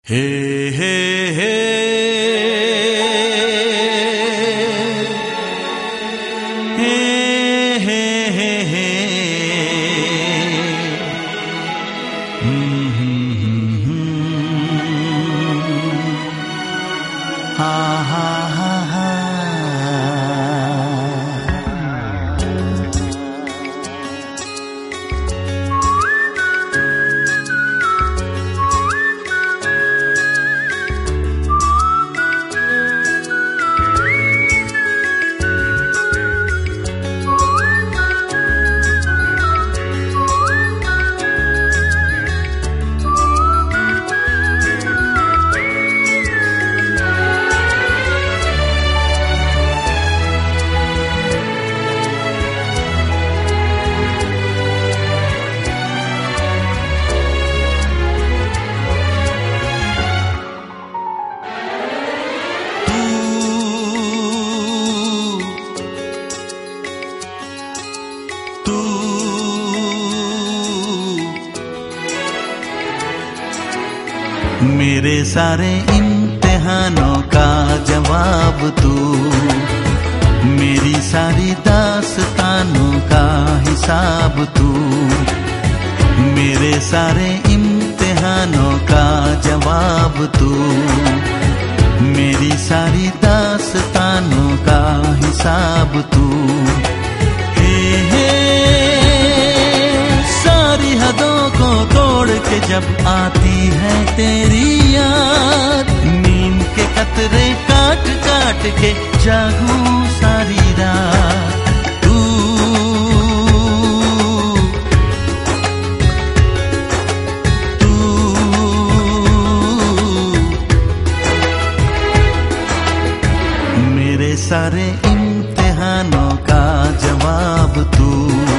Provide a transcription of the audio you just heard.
हे हे हे हे हे हे हे हा हा हा हा। मेरे सारे इम्तिहानों का जवाब तू, मेरी सारी दास्तानों का हिसाब तू। मेरे सारे इम्तिहानों का जवाब तू, मेरी सारी दास्तानों का हिसाब तू। सारी हदों को तोड़ के जब आती है तेरी याद, नींद के कतरे काट काट के जागूं सारी रात। तू मेरे सारे इम्तिहानों का जवाब तू।